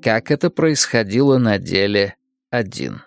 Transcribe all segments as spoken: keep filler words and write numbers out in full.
как это происходило на деле, один.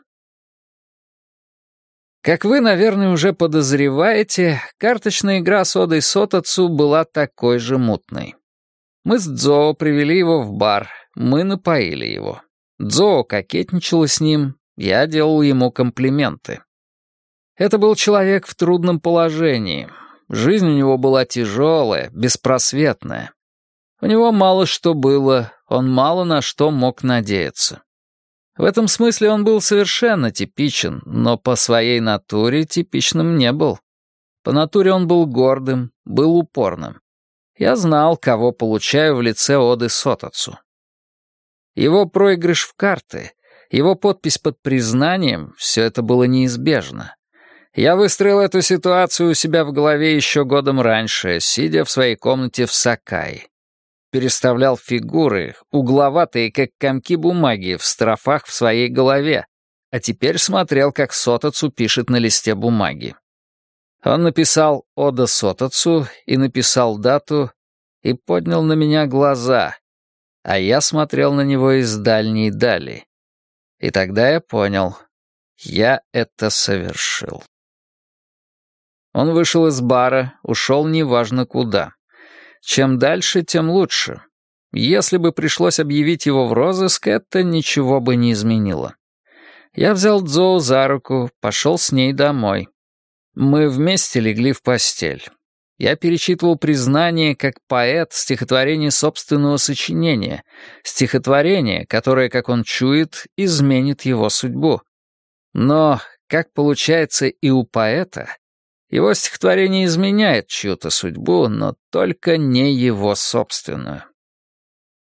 Как вы, наверное, уже подозреваете, карточная игра с Одой Сотоцу была такой же мутной. Мы с Дзоо привели его в бар, мы напоили его. Дзоо кокетничала с ним, я делал ему комплименты. Это был человек в трудном положении. Жизнь у него была тяжелая, беспросветная. У него мало что было, он мало на что мог надеяться. В этом смысле он был совершенно типичен, но по своей натуре типичным не был. По натуре он был гордым, был упорным. Я знал, кого получаю в лице Оды Сотоцу. Его проигрыш в карты, его подпись под признанием — все это было неизбежно. Я выстроил эту ситуацию у себя в голове еще годом раньше, сидя в своей комнате в Сакаи. Переставлял фигуры, угловатые, как комки бумаги, в строфах в своей голове, а теперь смотрел, как Сотоцу пишет на листе бумаги. Он написал «Ода Сотоцу» и написал дату, и поднял на меня глаза, а я смотрел на него из дальней дали. И тогда я понял, я это совершил. Он вышел из бара, ушел неважно куда. Чем дальше, тем лучше. Если бы пришлось объявить его в розыск, это ничего бы не изменило. Я взял Дзоу за руку, пошел с ней домой. Мы вместе легли в постель. Я перечитывал признание как поэт стихотворение собственного сочинения, стихотворение, которое, как он чует, изменит его судьбу. Но, как получается и у поэта, его стихотворение изменяет чью-то судьбу, но только не его собственную.